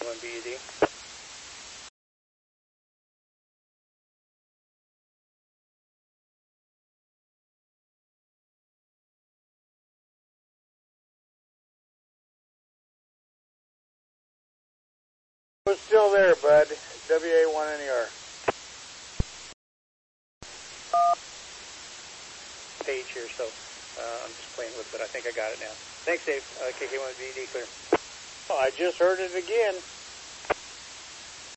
KK1BED. We're still there, bud. WA1NER. Page here, so I'm just playing with it. I think I got it now. Thanks, Dave. KK1BED clear. Oh, I just heard it again.